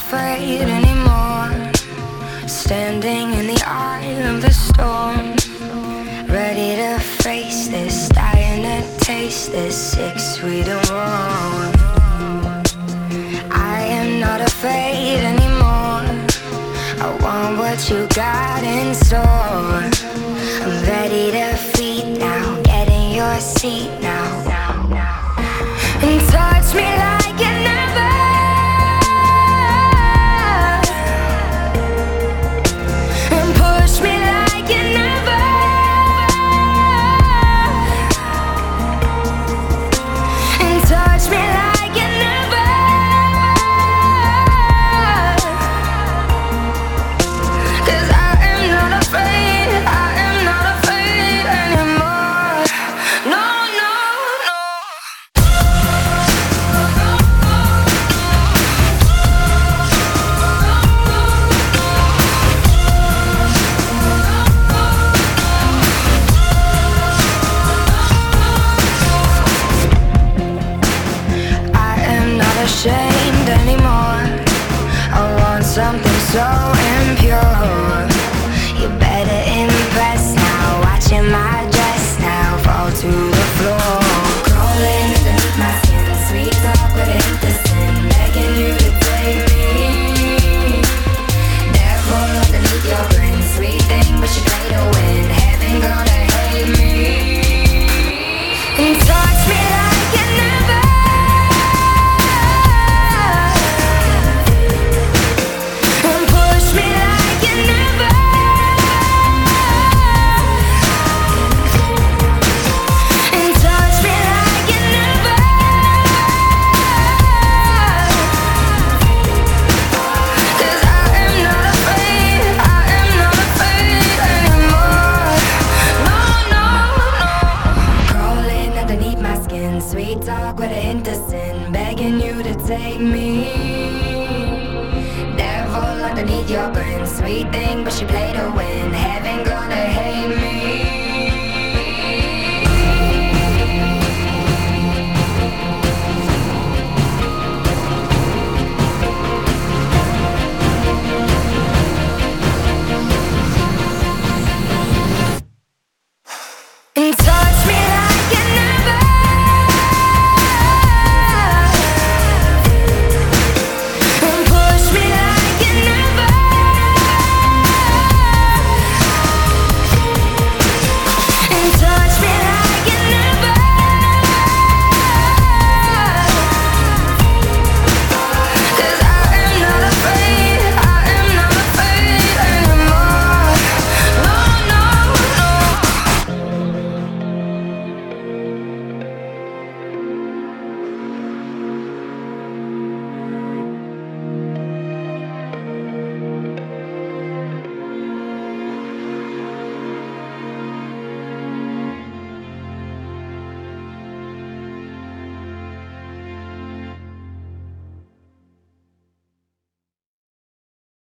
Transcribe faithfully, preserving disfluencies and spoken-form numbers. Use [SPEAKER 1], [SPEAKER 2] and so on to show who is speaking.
[SPEAKER 1] afraid anymore. Standing in the eye of the storm, ready to face this, dying to taste this, sick, sweet and warm. I am not afraid anymore. I want what you got in store. I'm ready to feed now, get in your seat now, and touch me like you never. Ashamed anymore. I want something so impure. You better impress now. Watching my dress now fall to the floor. Crawling underneath my skin, sweet talk with innocence, begging you to take me. Devil underneath your grin, sweet thing, but you play to win. Heaven gonna hate me. And touch me like you never. Sweet talk with a hint of sin, begging you to take me. Devil underneath your grin, sweet thing, but she played to win. Heaven gonna